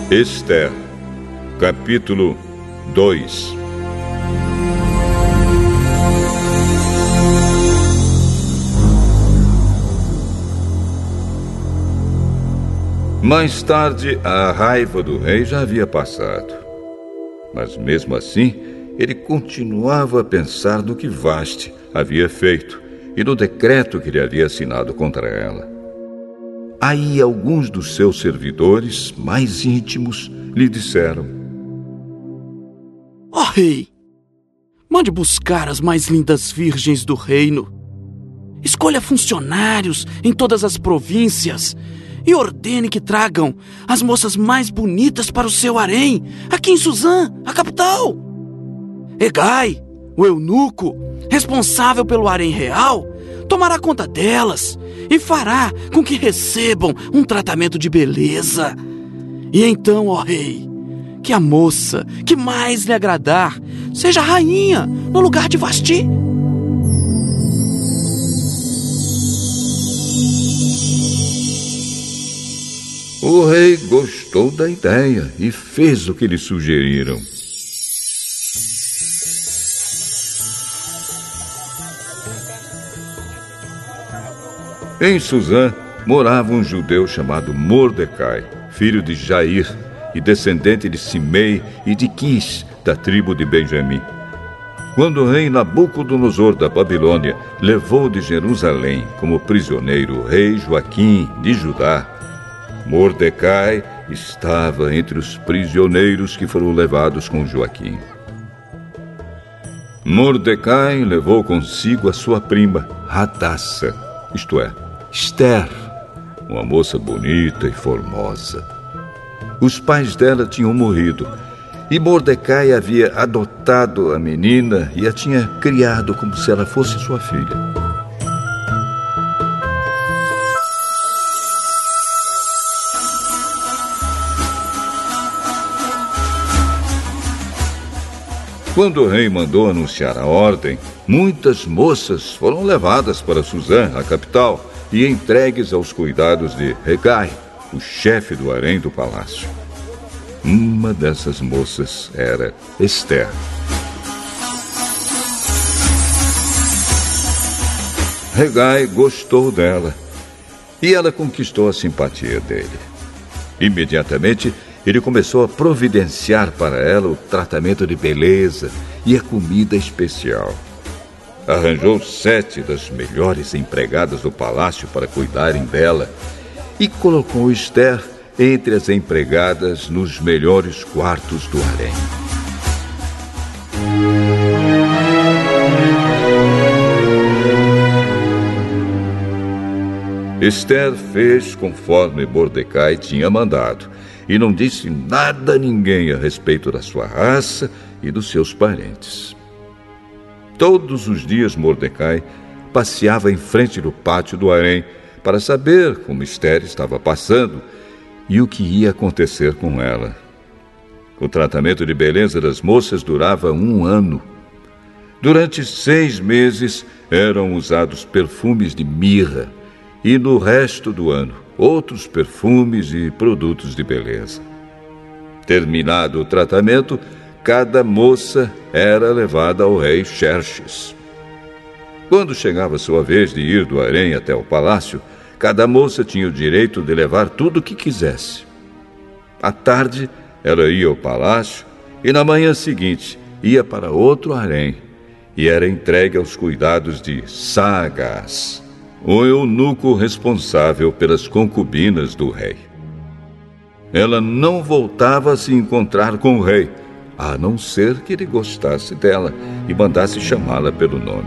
Ester, capítulo 2. Mais tarde, a raiva do rei já havia passado. Mas mesmo assim, ele continuava a pensar no que Vasti havia feito e no decreto que ele havia assinado contra ela. Aí alguns dos seus servidores mais íntimos lhe disseram: Ó rei, mande buscar as mais lindas virgens do reino. Escolha funcionários em todas as províncias e ordene que tragam as moças mais bonitas para o seu harém, aqui em Suzã, a capital. Hegai, o eunuco, responsável pelo harém real, tomará conta delas e fará com que recebam um tratamento de beleza. E então, ó rei, que a moça que mais lhe agradar seja rainha no lugar de Vasti. O rei gostou da ideia e fez o que lhe sugeriram. Em Suzã morava um judeu chamado Mordecai, filho de Jair e descendente de Simei e de Quis, da tribo de Benjamim. Quando o rei Nabucodonosor da Babilônia levou de Jerusalém como prisioneiro o rei Joaquim de Judá, Mordecai estava entre os prisioneiros que foram levados com Joaquim. Mordecai levou consigo a sua prima, Hadassa, isto é, Ester, uma moça bonita e formosa. Os pais dela tinham morrido e Mordecai havia adotado a menina e a tinha criado como se ela fosse sua filha. Quando o rei mandou anunciar a ordem, muitas moças foram levadas para Suzã, a capital, e entregues aos cuidados de Hegai, o chefe do harém do palácio. Uma dessas moças era Ester. Hegai gostou dela e ela conquistou a simpatia dele. Imediatamente, ele começou a providenciar para ela o tratamento de beleza e a comida especial. Arranjou 7 das melhores empregadas do palácio para cuidarem dela e colocou Ester entre as empregadas nos melhores quartos do harém. Ester fez conforme Mordecai tinha mandado e não disse nada a ninguém a respeito da sua raça e dos seus parentes. Todos os dias Mordecai passeava em frente do pátio do harém para saber como Ester estava passando e o que ia acontecer com ela. O tratamento de beleza das moças durava 1 ano. Durante 6 meses eram usados perfumes de mirra e no resto do ano outros perfumes e produtos de beleza. Terminado o tratamento, cada moça era levada ao rei Xerxes. Quando chegava sua vez de ir do harém até o palácio, cada moça tinha o direito de levar tudo o que quisesse. À tarde, ela ia ao palácio e na manhã seguinte ia para outro harém e era entregue aos cuidados de Saagás, o eunuco responsável pelas concubinas do rei. Ela não voltava a se encontrar com o rei, a não ser que ele gostasse dela e mandasse chamá-la pelo nome.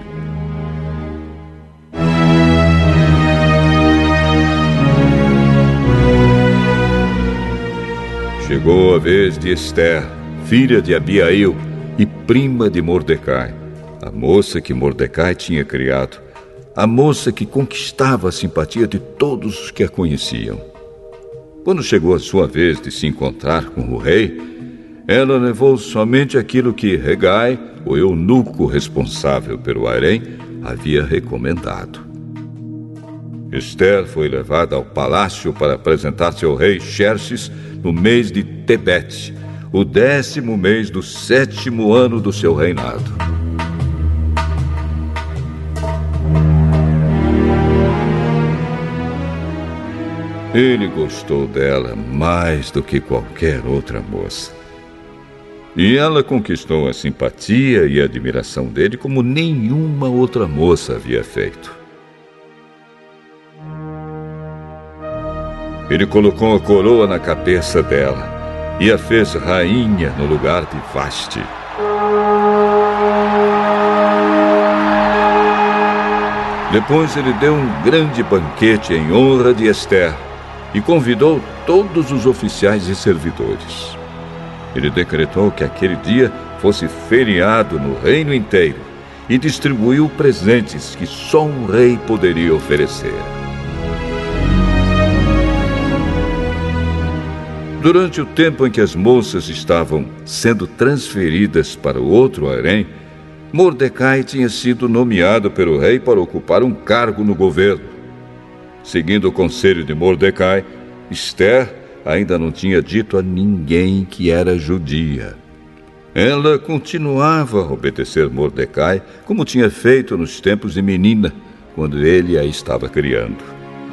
Chegou a vez de Ester, filha de Abiail e prima de Mordecai, a moça que Mordecai tinha criado, a moça que conquistava a simpatia de todos os que a conheciam. Quando chegou a sua vez de se encontrar com o rei, ela levou somente aquilo que Hegai, o eunuco responsável pelo harém, havia recomendado. Esther foi levada ao palácio para apresentar-se ao rei Xerxes no mês de Tebete, o 10º mês do 7º ano do seu reinado. Ele gostou dela mais do que qualquer outra moça. E ela conquistou a simpatia e a admiração dele como nenhuma outra moça havia feito. Ele colocou a coroa na cabeça dela e a fez rainha no lugar de Vasti. Depois ele deu um grande banquete em honra de Esther e convidou todos os oficiais e servidores. Ele decretou que aquele dia fosse feriado no reino inteiro e distribuiu presentes que só um rei poderia oferecer. Durante o tempo em que as moças estavam sendo transferidas para o outro harém, Mordecai tinha sido nomeado pelo rei para ocupar um cargo no governo. Seguindo o conselho de Mordecai, Esther ainda não tinha dito a ninguém que era judia. Ela continuava a obedecer Mordecai, como tinha feito nos tempos de menina, quando ele a estava criando.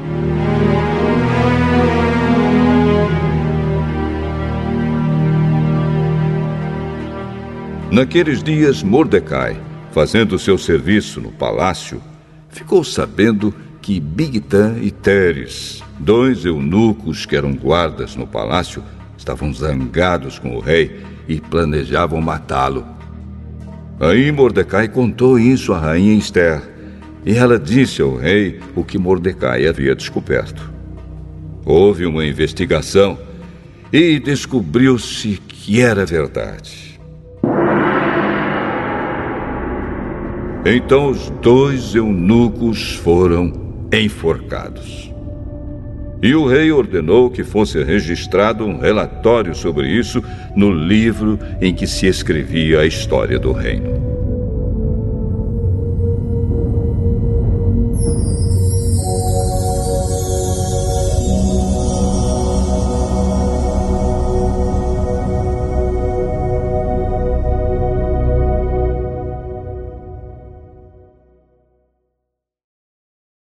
Naqueles dias, Mordecai, fazendo seu serviço no palácio, ficou sabendo que Bigtã e Teres, 2 eunucos que eram guardas no palácio, estavam zangados com o rei e planejavam matá-lo. Aí Mordecai contou isso à rainha Esther, e ela disse ao rei o que Mordecai havia descoberto. Houve uma investigação e descobriu-se que era verdade. Então os 2 eunucos foram enforcados. E o rei ordenou que fosse registrado um relatório sobre isso no livro em que se escrevia a história do reino.